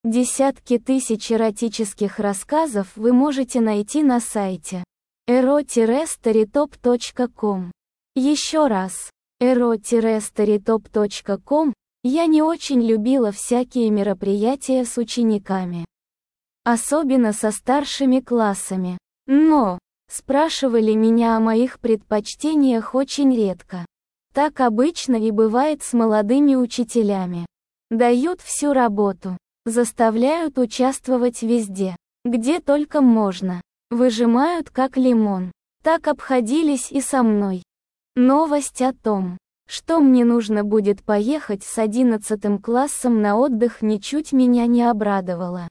Десятки тысяч эротических рассказов вы можете найти на сайте ero-storytop.com. Еще раз, ero-storytop.com. Я не очень любила всякие мероприятия с учениками. Особенно со старшими классами. Но спрашивали меня о моих предпочтениях очень редко. Так обычно и бывает с молодыми учителями. Дают всю работу. Заставляют участвовать везде, где только можно. Выжимают как лимон. Так обходились и со мной. Новость о том, что мне нужно будет поехать с 11 классом на отдых, ничуть меня не обрадовала.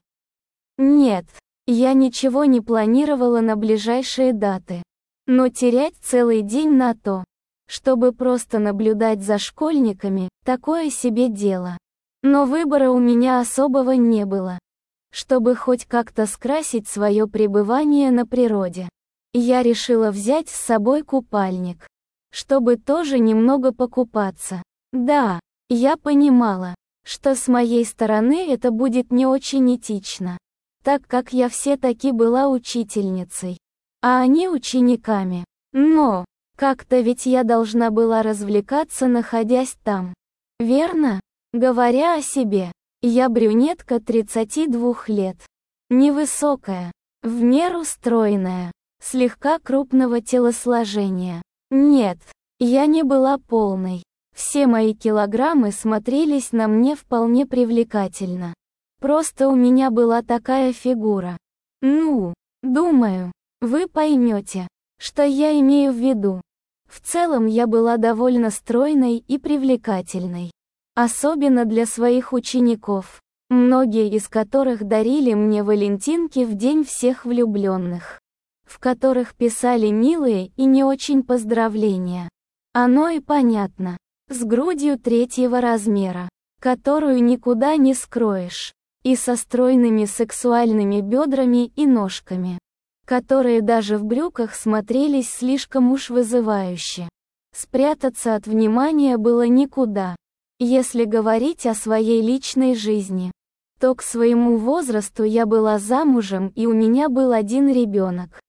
Нет, я ничего не планировала на ближайшие даты. Но терять целый день на то, чтобы просто наблюдать за школьниками, такое себе дело. Но выбора у меня особого не было. Чтобы хоть как-то скрасить свое пребывание на природе, я решила взять с собой купальник, чтобы тоже немного покупаться. Да, я понимала, что с моей стороны это будет не очень этично, так как я все-таки была учительницей, а они учениками. Но как-то ведь я должна была развлекаться, находясь там. Верно? Говоря о себе, я брюнетка 32 лет. Невысокая, в меру стройная, слегка крупного телосложения. Нет, я не была полной. Все мои килограммы смотрелись на мне вполне привлекательно. Просто у меня была такая фигура. Ну, думаю, вы поймете, что я имею в виду. В целом я была довольно стройной и привлекательной. Особенно для своих учеников, многие из которых дарили мне валентинки в день всех влюбленных, в которых писали милые и не очень поздравления. Оно и понятно, с грудью 3-го размера, которую никуда не скроешь, и со стройными сексуальными бедрами и ножками, которые даже в брюках смотрелись слишком уж вызывающе. Спрятаться от внимания было никуда. Если говорить о своей личной жизни, то к своему возрасту я была замужем и у меня был один ребенок.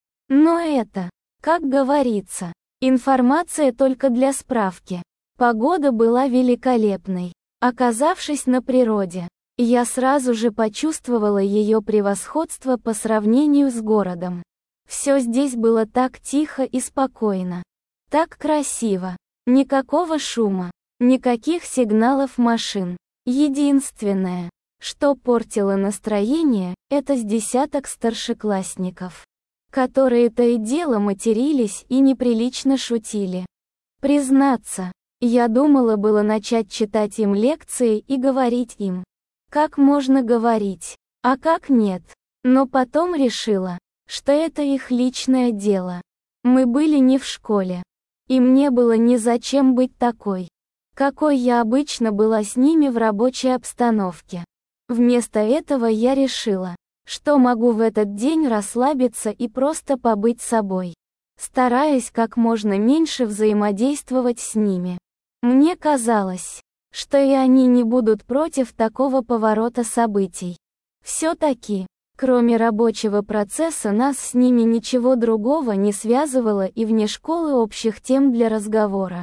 Но это, как говорится, информация только для справки. Погода была великолепной. Оказавшись на природе, я сразу же почувствовала ее превосходство по сравнению с городом. Все здесь было так тихо и спокойно. Так красиво. Никакого шума. Никаких сигналов машин. Единственное, что портило настроение, это с десяток старшеклассников, которые то и дело матерились и неприлично шутили. Признаться, я думала было начать читать им лекции и говорить им, как можно говорить, а как нет. Но потом решила, что это их личное дело. Мы были не в школе, и мне было незачем быть такой, какой я обычно была с ними в рабочей обстановке. Вместо этого я решила, что могу в этот день расслабиться и просто побыть собой, стараясь как можно меньше взаимодействовать с ними. Мне казалось, что и они не будут против такого поворота событий. Все-таки, кроме рабочего процесса, нас с ними ничего другого не связывало и вне школы общих тем для разговора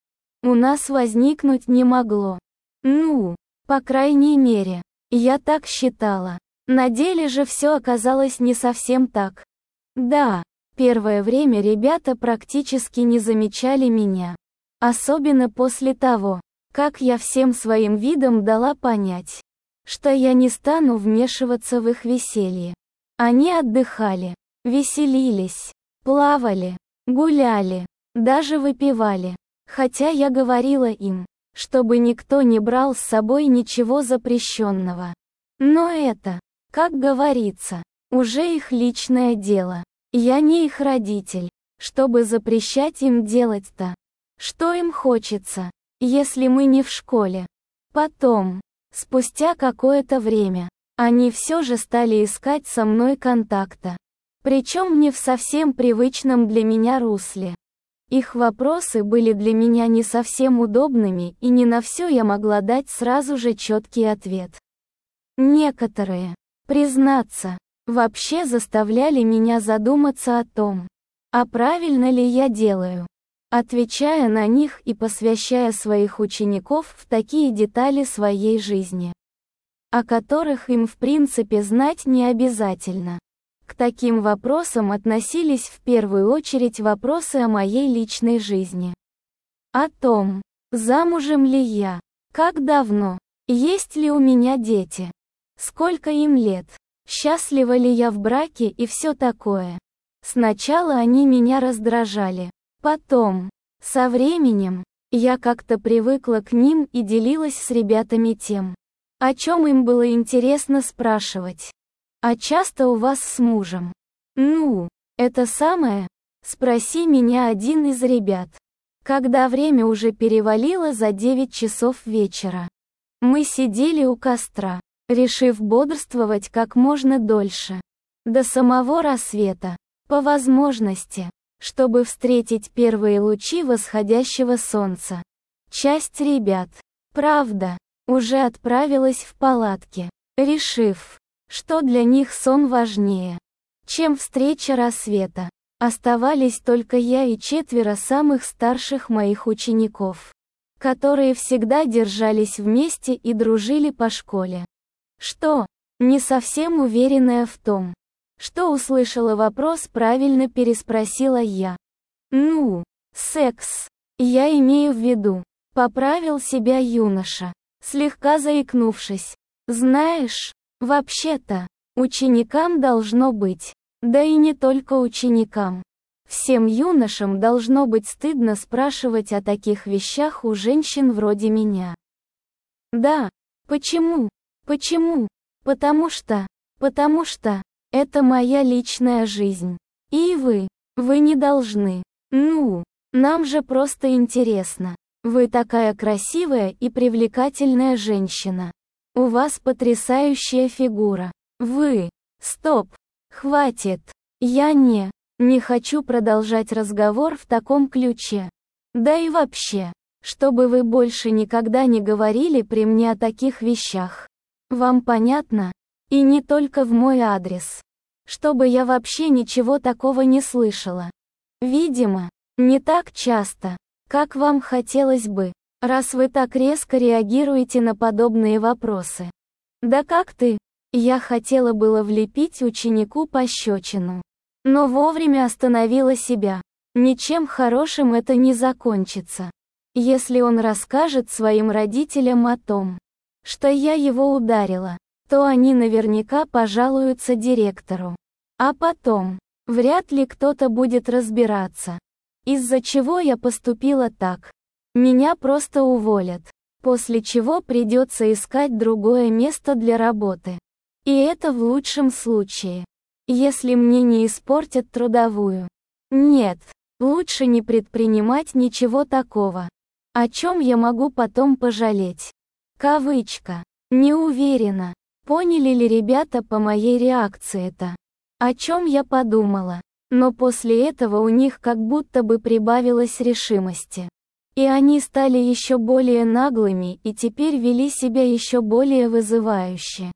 у нас возникнуть не могло. Ну, по крайней мере, я так считала. На деле же все оказалось не совсем так. Да, первое время ребята практически не замечали меня. Особенно после того, как я всем своим видом дала понять, что я не стану вмешиваться в их веселье. Они отдыхали, веселились, плавали, гуляли, даже выпивали. Хотя я говорила им, чтобы никто не брал с собой ничего запрещенного. Но это, как говорится, уже их личное дело. Я не их родитель, чтобы запрещать им делать-то, что им хочется, если мы не в школе. Потом, спустя какое-то время, они все же стали искать со мной контакта. Причем не в совсем привычном для меня русле. Их вопросы были для меня не совсем удобными, и не на все я могла дать сразу же четкий ответ. Некоторые, признаться, вообще заставляли меня задуматься о том, а правильно ли я делаю, отвечая на них и посвящая своих учеников в такие детали своей жизни, о которых им в принципе знать не обязательно. К таким вопросам относились в первую очередь вопросы о моей личной жизни. О том, замужем ли я, как давно, есть ли у меня дети, сколько им лет, счастлива ли я в браке и все такое. Сначала они меня раздражали, потом, со временем, я как-то привыкла к ним и делилась с ребятами тем, о чем им было интересно спрашивать. «А часто у вас с мужем?» «Ну, это самое?» — спроси меня один из ребят. Когда время уже перевалило за 9 часов вечера. Мы сидели у костра, решив бодрствовать как можно дольше. До самого рассвета, по возможности, чтобы встретить первые лучи восходящего солнца. Часть ребят, правда, уже отправилась в палатки, решив, что для них сон важнее, чем встреча рассвета. Оставались только я и 4 самых старших моих учеников, которые всегда держались вместе и дружили по школе. Что, не совсем уверенная в том, что услышала вопрос, правильно переспросила я. «Ну, секс, я имею в виду», — поправил себя юноша, слегка заикнувшись. «Знаешь, вообще-то, ученикам должно быть, да и не только ученикам. Всем юношам должно быть стыдно спрашивать о таких вещах у женщин вроде меня». «Да, почему? Почему? Потому что это моя личная жизнь. И вы не должны. Ну, нам же просто интересно. Вы такая красивая и привлекательная женщина. У вас потрясающая фигура. Стоп, хватит. Я не хочу продолжать разговор в таком ключе. Да и вообще, чтобы вы больше никогда не говорили при мне о таких вещах. Вам понятно? И не только в мой адрес. Чтобы я вообще ничего такого не слышала. Видимо, не так часто, как вам хотелось бы, раз вы так резко реагируете на подобные вопросы. Да как ты? Я хотела было влепить ученику пощечину, но вовремя остановила себя. Ничем хорошим это не закончится. Если он расскажет своим родителям о том, что я его ударила, то они наверняка пожалуются директору. А потом, вряд ли кто-то будет разбираться, из-за чего я поступила так. Меня просто уволят, после чего придется искать другое место для работы. И это в лучшем случае, если мне не испортят трудовую. Нет, лучше не предпринимать ничего такого, о чем я могу потом пожалеть. Кавычка. Не уверена, поняли ли ребята по моей реакции это, о чем я подумала, но после этого у них как будто бы прибавилось решимости. И они стали еще более наглыми и теперь вели себя еще более вызывающе.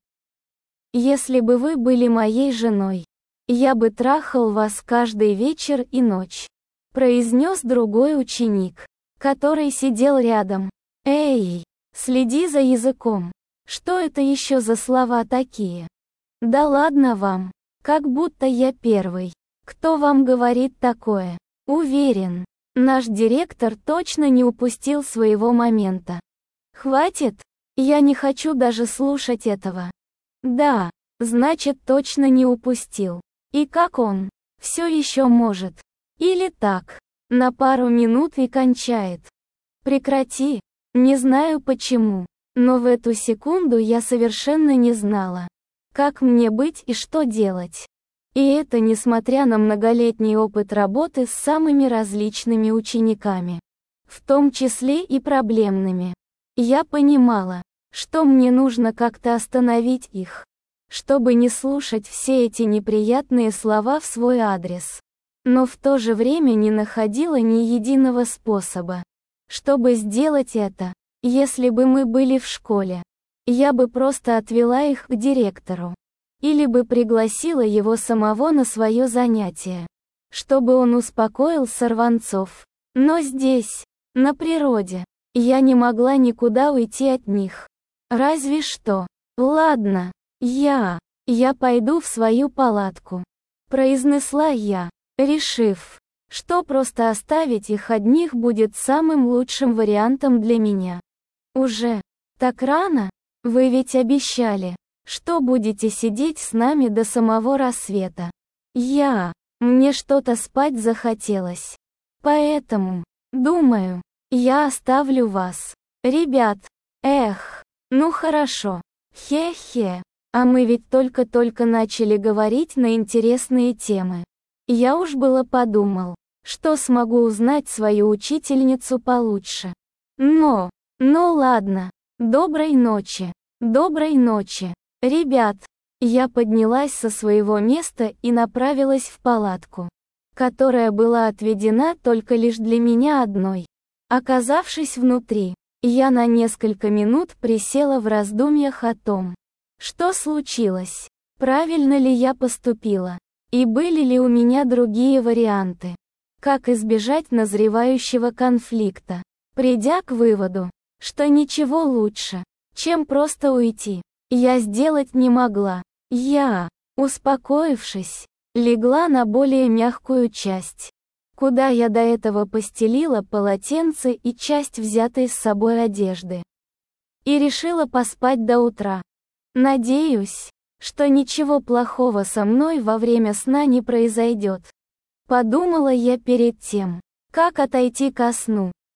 «Если бы вы были моей женой, я бы трахал вас каждый вечер и ночь», произнес другой ученик, который сидел рядом. «Эй, следи за языком. Что это еще за слова такие? Да ладно вам, как будто я первый. Кто вам говорит такое? Уверен, наш директор точно не упустил своего момента. Хватит? Я не хочу даже слушать этого». Да, значит точно не упустил. И как он? Все еще может. Или так, на пару минут и кончает. Прекрати. Не знаю почему, но в эту секунду я совершенно не знала, как мне быть и что делать. И это несмотря на многолетний опыт работы с самыми различными учениками, в том числе и проблемными. Я понимала, что мне нужно как-то остановить их, чтобы не слушать все эти неприятные слова в свой адрес. Но в то же время не находила ни единого способа, чтобы сделать это, если бы мы были в школе. я бы просто отвела их к директору. Или бы пригласила его самого на свое занятие, чтобы он успокоил сорванцов. Но здесь, на природе, я не могла никуда уйти от них. Разве что. Ладно, я пойду в свою палатку, произнесла я, решив, что просто оставить их одних будет самым лучшим вариантом для меня. Уже так рано? Вы ведь обещали, что будете сидеть с нами до самого рассвета. Мне что-то спать захотелось. Поэтому, думаю, я оставлю вас. Ребят, ну хорошо. Хе-хе. А мы ведь только-только начали говорить на интересные темы. Я уж было подумал, что смогу узнать свою учительницу получше. Но ладно. Доброй ночи. Доброй ночи. Ребят, я поднялась со своего места и направилась в палатку, которая была отведена только лишь для меня одной. Оказавшись внутри, я на несколько минут присела в раздумьях о том, что случилось, правильно ли я поступила, и были ли у меня другие варианты, как избежать назревающего конфликта, придя к выводу, что ничего лучше, чем просто уйти, я сделать не могла. Я, успокоившись, легла на более мягкую часть, куда я до этого постелила полотенце и часть взятой с собой одежды, и решила поспать до утра. Надеюсь, что ничего плохого со мной во время сна не произойдет. Подумала я перед тем, как отойти ко сну.